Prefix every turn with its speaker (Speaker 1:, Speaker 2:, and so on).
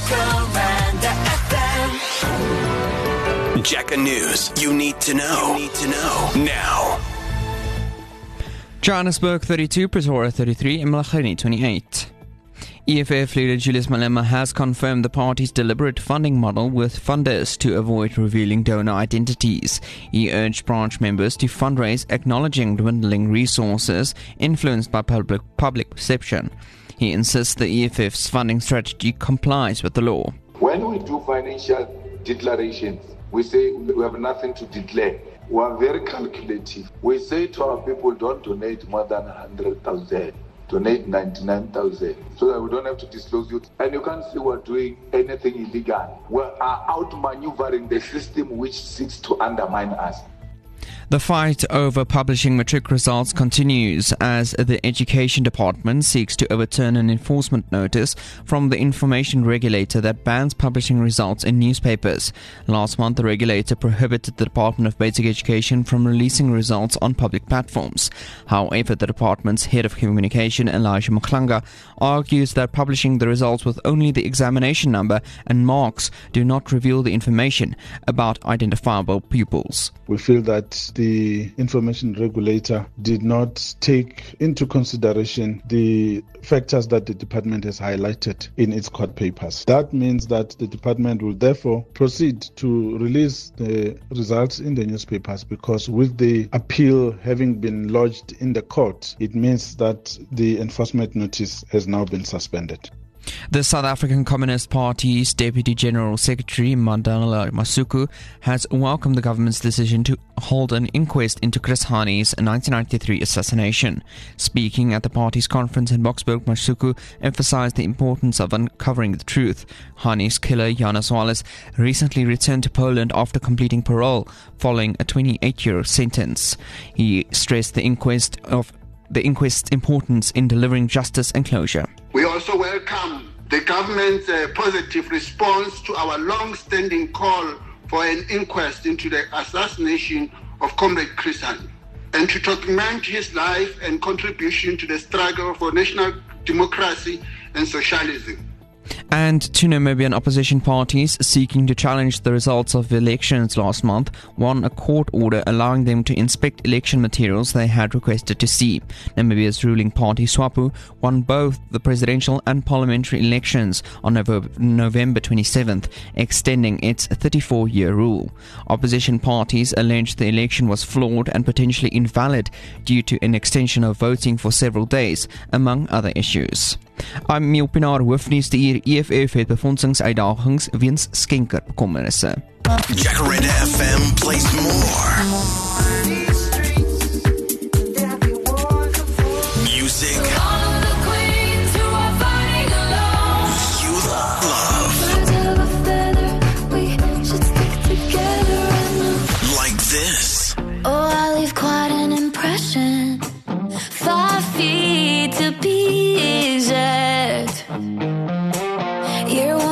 Speaker 1: Jacker News. You need to know. Now.
Speaker 2: Johannesburg 32, Pretoria 33, and Malacheni 28. EFF leader Julius Malema has confirmed the party's deliberate funding model with funders to avoid revealing donor identities. He urged branch members to fundraise acknowledging dwindling resources influenced by public perception. He insists the EFF's funding strategy complies with the law.
Speaker 3: When we do financial declarations, we say we have nothing to declare. We are very calculative. We say to our people, don't donate more than 100,000. Donate 99,000 so that we don't have to disclose it. And you can't say we're doing anything illegal. We are outmaneuvering the system which seeks to undermine us.
Speaker 2: The fight over publishing matric results continues as the Education Department seeks to overturn an enforcement notice from the information regulator that bans publishing results in newspapers. Last month, the regulator prohibited the Department of Basic Education from releasing results on public platforms. However, the department's head of communication, Elijah Mklanga, argues that publishing the results with only the examination number and marks do not reveal the information about identifiable pupils.
Speaker 4: We feel that the information regulator did not take into consideration the factors that the department has highlighted in its court papers. That means that the department will therefore proceed to release the results in the newspapers, because with the appeal having been lodged in the court, it means that the enforcement notice has now been suspended.
Speaker 2: The South African Communist Party's Deputy General Secretary, Mandela Masuku, has welcomed the government's decision to hold an inquest into Chris Hani's 1993 assassination. Speaking at the party's conference in Boksburg, Masuku emphasized the importance of uncovering the truth. Hani's killer, Janus Wallace, recently returned to Poland after completing parole following a 28-year sentence. He stressed the inquest's importance in delivering justice and closure.
Speaker 5: We also welcome the government's positive response to our long-standing call for an inquest into the assassination of Comrade Chris Hani, and to document his life and contribution to the struggle for national democracy and socialism.
Speaker 2: And two Namibian opposition parties seeking to challenge the results of the elections last month won a court order allowing them to inspect election materials they had requested to see. Namibia's ruling party SWAPO won both the presidential and parliamentary elections on November 27th, extending its 34-year rule. Opposition parties alleged the election was flawed and potentially invalid due to an extension of voting for several days, among other issues. I'm Miel Pinaar, hoofnuus te hier. EFF het befondsingsuitdagings weens skenkerbekommernisse.
Speaker 1: Jacaranda FM plays more. Music you love. Like this.
Speaker 6: Oh, I leave quite an impression. 5 feet to be exact. You're